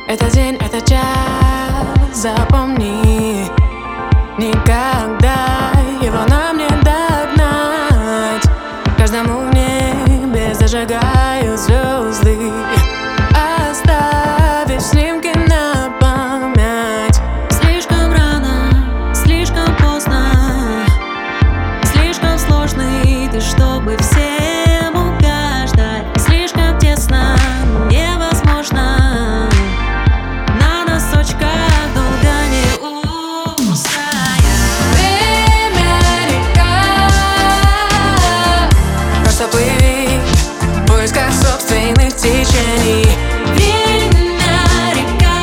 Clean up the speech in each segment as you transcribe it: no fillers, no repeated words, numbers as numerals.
Это день, это час, запомни. Никогда его нам не догнать. Каждому в небе зажигают звезды, оставив снимки на память. Слишком рано, слишком поздно, слишком сложный ты, чтобы всем угождать. Слишком тесно, невозможно, на носочках долго не устоять. Время река, просто плыви в поисках собственных течений. Время река,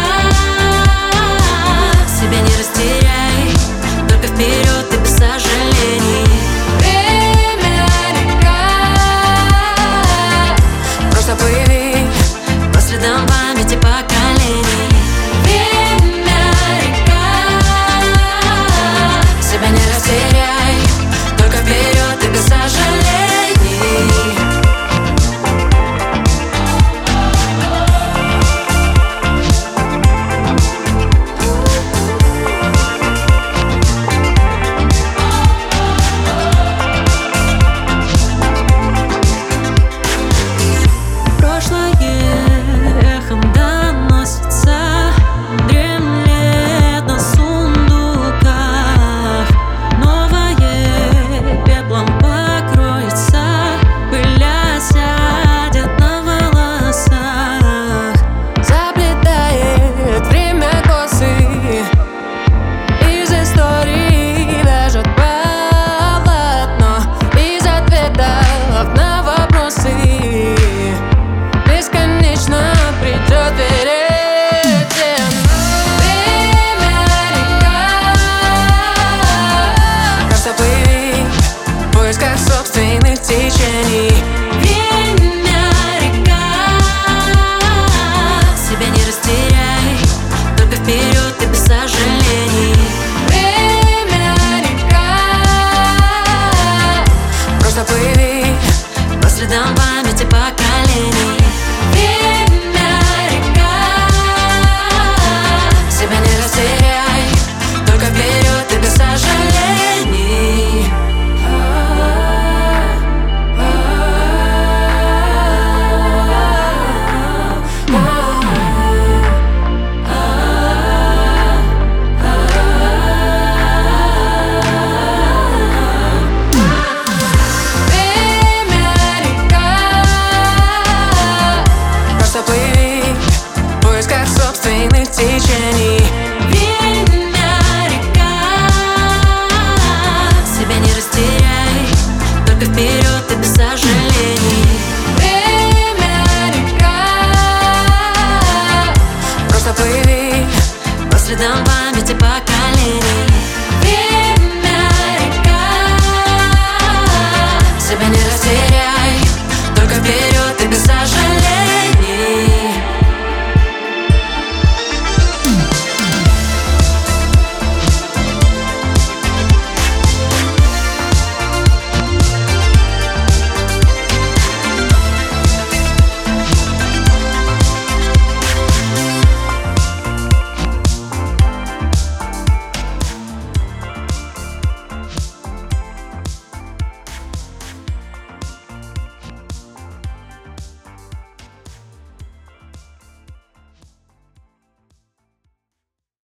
себя не растеряй, только вперед и без сожалений. Время река, просто плыви По следам памяти поколений. Время река, Себя не растеряй, только вперед и без сожалений. Прошлое эхом доносится, дремлет на сундуках. Новое пеплом покроется, пыля сядет на волосах. заплетает время косы, из истории вяжет полотно, из ответов на вопросы бесконечно придет веретен. Время река, просто плыви в поисках собственных течений. Время река, себя не растеряй, только вперед и без сожалений. Время река, просто плыви По следам памяти поколений. Время река, себя не растеряй, только вперед и без сожалений. Время река, просто плыви в поисках собственных течений.